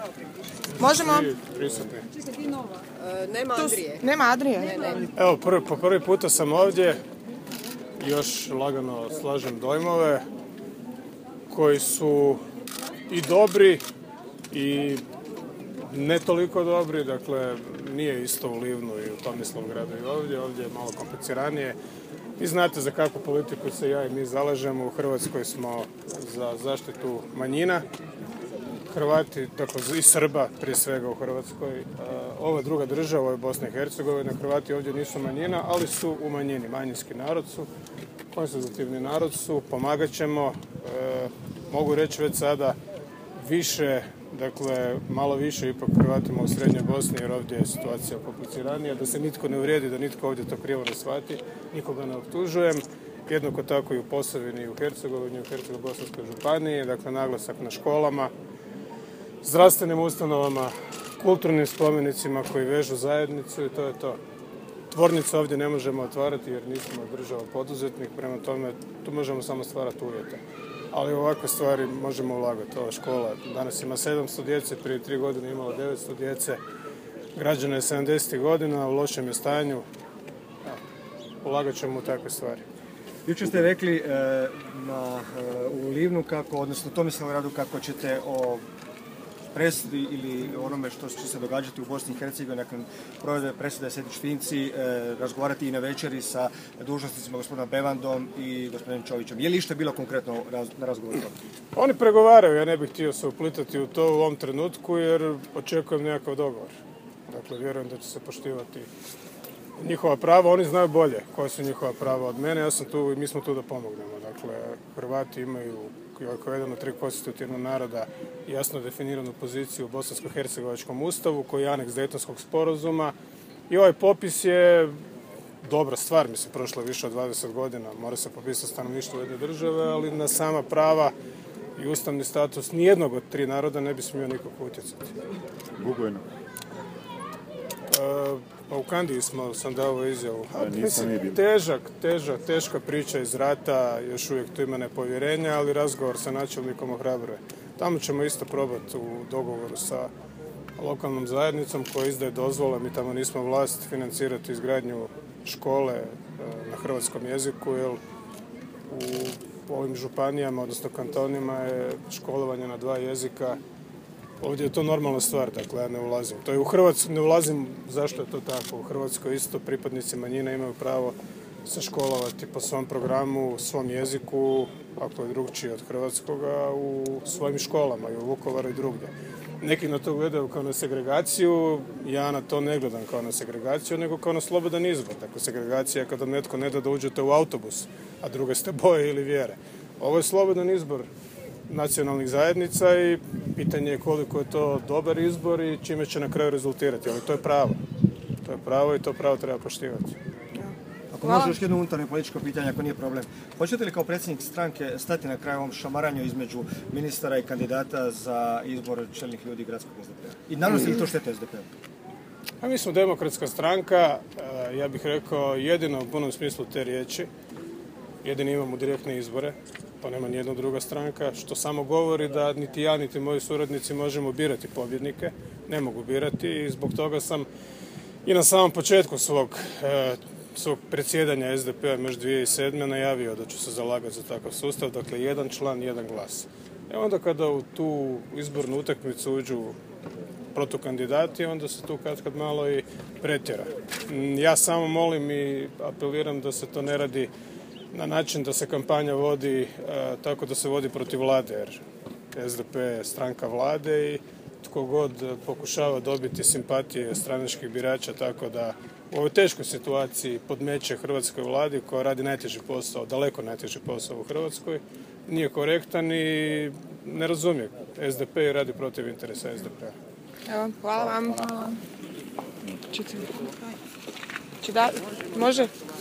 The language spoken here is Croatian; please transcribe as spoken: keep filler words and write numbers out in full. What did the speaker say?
Možemo? Prisutni. Nema Andrije. Nema Adrije? Ne, ne. Evo, prvi, po prvi puta sam ovdje, još lagano slažem dojmove, koji su i dobri i ne toliko dobri, dakle nije isto u Livnu i u Tomislavgradu i ovdje, ovdje je malo kompliciranije. Vi znate za kakvu politiku se ja i mi zalažemo, u Hrvatskoj smo za zaštitu manjina, Hrvati, dakle i Srba prije svega u Hrvatskoj. Ova druga država, ovo je Bosna i Hercegovina, Hrvati ovdje nisu manjina, ali su u manjini, manjinski narod su, konstitutivni narod su, pomagat ćemo, e, mogu reći već sada više, dakle malo više ipak Hrvatima u Srednjoj Bosni, jer ovdje je situacija kompliciranija, da se nitko ne uvrijedi, da nitko ovdje to krivo ne shvati, nikoga ne optužujem. Jednako tako i u Posavini i u Hercegovini, u Hercego-bosanskoj županiji, dakle naglasak na školama, zdravstvenim ustanovama, kulturnim spomenicima koji vežu zajednicu i to je to. Tvornice ovdje ne možemo otvarati jer nismo država poduzetnik, prema tome tu možemo samo stvarati uvjete. Ali ovakve stvari možemo ulagati. Ova škola danas ima sedamsto djece, prije tri godine imala devetsto djece, građana je sedamdesetih godina, u lošem je stanju. Ulagat ćemo u takve stvari. Jučer ste rekli e, na, e, u Livnu, kako, odnosno Tomislavgradu, kako ćete o presudi ili onome što će se događati u Bosni i Hercegovini nakon provedbe presude Sejdić-Finci, e, razgovarati i na večeri sa dužnosnicima gospodinom Bevandom i gospodinom Čovićem. Je li išta bilo konkretno raz, na razgovoru? Oni pregovaraju, ja ne bih htio se uplitati u to u ovom trenutku jer očekujem nekakav dogovor. Dakle, vjerujem da će se poštivati njihova prava, oni znaju bolje koja su njihova prava od mene, ja sam tu i mi smo tu da pomognemo. Dakle, Hrvati imaju kao jedan od tri konstitutivnog naroda jasno definiranu poziciju u Bosansko-hercegovačkom ustavu koji je aneks Dejtonskog sporazuma i ovaj popis je dobra stvar, mislim, prošlo je više od dvadeset godina, mora se popisati stanovništvo jedne države, ali na sama prava i ustavni status nijednog od tri naroda ne bi smio nikako utjecati. Bugojno. E, pa u Kandiji smo, sam dao izjavu. A, mislim, težak, težak, teška priča iz rata, još uvijek tu ima nepovjerenja, ali razgovor sa načelnikom ohrabruje. Tamo ćemo isto probati u dogovoru sa lokalnom zajednicom koja izdaje dozvole, mi tamo nismo vlast, financirati izgradnju škole na hrvatskom jeziku, jer u ovim županijama, odnosno kantonima je školovanje na dva jezika. Ovdje je to normalna stvar, dakle ja ne ulazim. To je u Hrvatskoj, ne ulazim zašto je to tako. U Hrvatskoj isto pripadnici manjina imaju pravo se školovati po svom programu, svom jeziku, ako je drugčiji od hrvatskoga, u svojim školama i u Vukovaru i drugdje. Neki na to gledaju kao na segregaciju, ja na to ne gledam kao na segregaciju, nego kao na slobodan izbor. Dakle, segregacija je kada netko ne da da uđete u autobus, a druge ste boje ili vjere. Ovo je slobodan izbor nacionalnih zajednica i pitanje je koliko je to dobar izbor i čime će na kraju rezultirati, ali to je pravo. To je pravo i to pravo treba poštivati. Ako može još jedno unutarnje političko pitanje, ako nije problem. Hoćete li kao predsjednik stranke stati na kraju ovom šamaranju između ministara i kandidata za izbor čelnih ljudi gradskog es de pe a? I naravno li to štete es de pe a? A mi smo demokratska stranka, ja bih rekao jedino u punom smislu te riječi. Jedini imamo direktne izbore, to nema nijedna druga stranka, što samo govori da niti ja, niti moji suradnici možemo birati pobjednike, ne mogu birati i zbog toga sam i na samom početku svog, e, svog predsjedanja es de pe a još dvije tisuće sedme. najavio da ću se zalagati za takav sustav, dakle jedan član, jedan glas. E onda kada u tu izbornu utakmicu uđu protukandidati, onda se tu kad kad malo i pretjera. Ja samo molim i apeliram da se to ne radi na način da se kampanja vodi e, tako da se vodi protiv vlade, jer es de pe je stranka vlade i tko god pokušava dobiti simpatije stranačkih birača tako da u ovoj teškoj situaciji podmeće hrvatskoj vladi koja radi najteži posao, daleko najteži posao u Hrvatskoj, nije korektan i ne razumije es de pe i radi protiv interesa es de pe a. Evo, hvala vam. Hvala. Da, može?